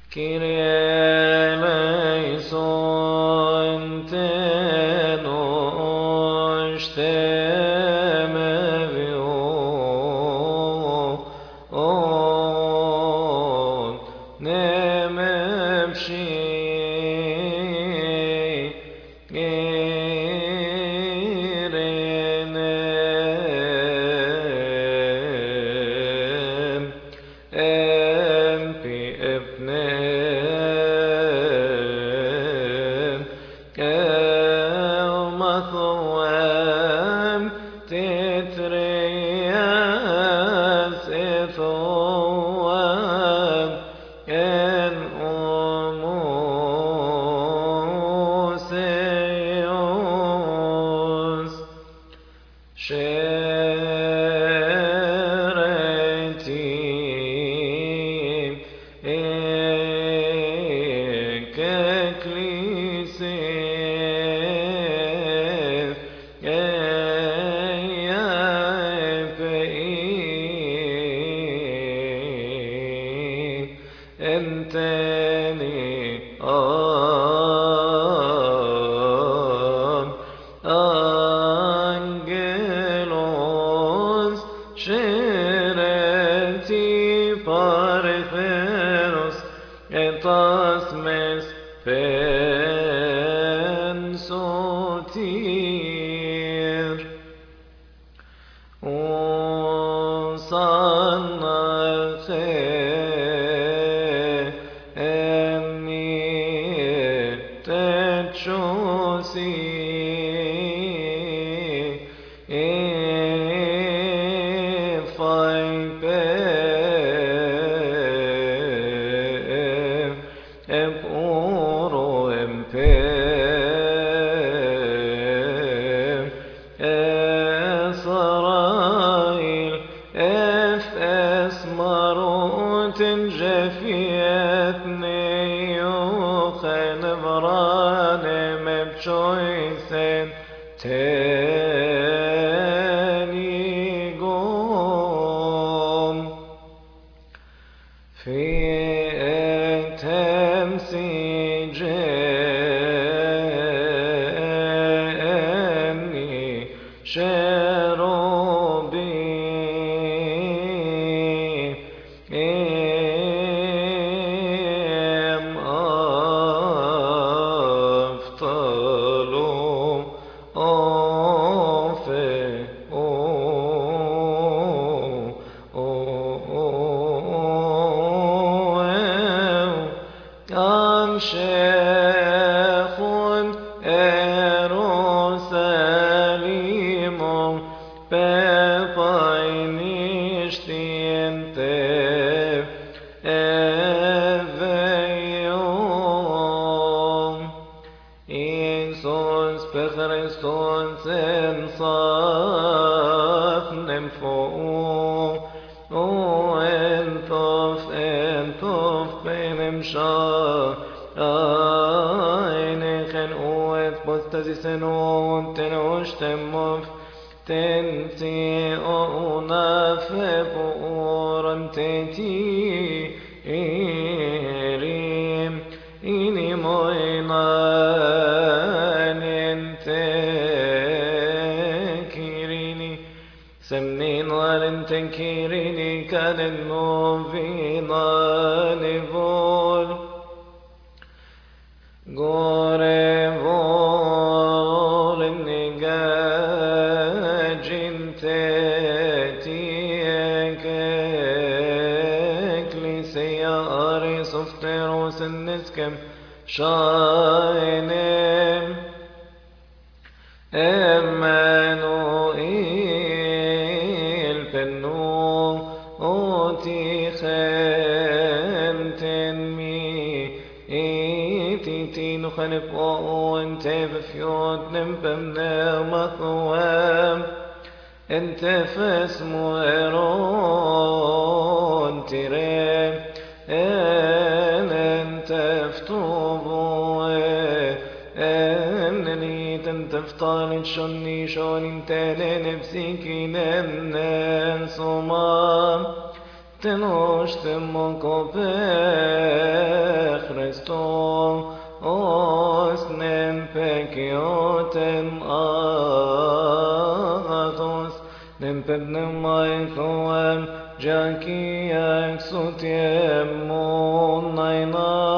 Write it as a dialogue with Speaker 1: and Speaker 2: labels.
Speaker 1: Kyrie eleison tenos temevio nememshi girenem empi ابنم كالمثوام تترياس إثوام كان أموسيوس شرتي ككليسيف انتني angelos شرتي parthenos etas mes pensotir إسرائيل إفس مروت جفيتني يوخن بران مبشويسن تاني قوم في تمسيجني شروبي ام افتلو اوفي كم شيخ إيروساليم بباينشتينتف أفيوم إيسوس بخريستوس إنصاف نمفو انطف بنمشا اينخن اوث بستزي سنوم تنوش تمف تنسي اوناف بورن تنتي إيريم إني موينان انتكيريني سمنين والانتكيريني كان النوفينا نفول غوري فول النجاجين تاتيك اكليسيا اري سفتروس النسكم شاينم امانوئيل بنو اوتي خنتن مي ايتي نخنب او انت بفيود نمبمنا مثوام انت فاسمو ايرون تيري انت فتوبو انني تنتفطال شني شون انت لنفسيكي ننسو ما تنوش تمكو Kioten Agathos, Nempednem Maithoem, Jaki Exutiem Monaina